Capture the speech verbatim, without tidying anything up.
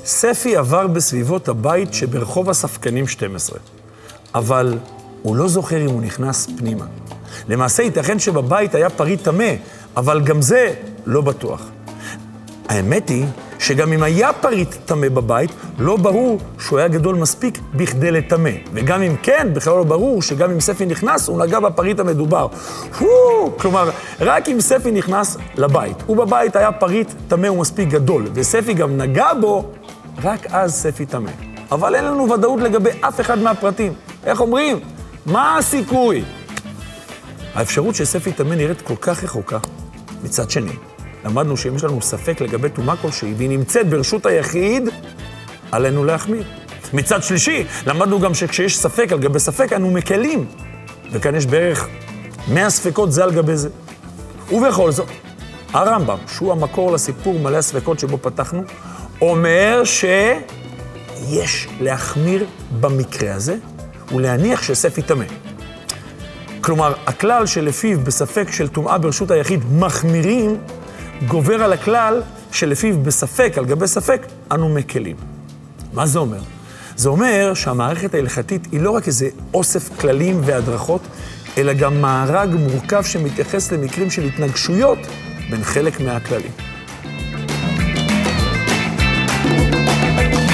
ספי עבר בסביבות הבית שברחוב הספקנים שתים עשרה, אבל הוא לא זוכר אם הוא נכנס פנימה. למעשה ייתכן שבבית היה פריט טמא, אבל גם זה לא בטוח. האמת היא שגם אם היה פריט טמא בבית, לא ברור שהוא היה גדול מספיק בכדי לטמא. וגם אם כן, בכלל לא ברור שגם אם ספי נכנס, הוא נגע בפריט המדובר. הו! כלומר, רק אם ספי נכנס לבית, ובבית היה פריט טמא ומספיק גדול, וספי גם נגע בו, רק אז ספי טמא. אבל אין לנו ודאות לגבי אף אחד מהפרטים. איך אומרים? מה הסיכוי? האפשרות שספי טמא נראית כל כך רחוקה. מצד שני, למדנו שאם יש לנו ספק לגבי טומאה כלשהי, והיא נמצאת ברשות היחיד, עלינו להחמיר. מצד שלישי, למדנו גם שכשיש ספק על גבי ספק, אנו מקלים. וכאן יש בערך מאה ספקות זה על גבי זה. ובכל זאת, הרמב"ם, שהוא המקור לסיפור מלא הספקות שבו פתחנו, אומר שיש להחמיר במקרה הזה, ולהניח שספי טמא. כלומר, הכלל שלפיו בספק של טומאה ברשות היחיד מחמירים, גובר על הכלל שלפיו בספק על גבי ספק אנו מקלים. מה זה אומר? זה אומר שהמערכת ההלכתית היא לא רק איזה אוסף כללים והדרכות, אלא גם מארג מורכב שמתייחס למקרים של התנגשויות בין חלק מהכללים.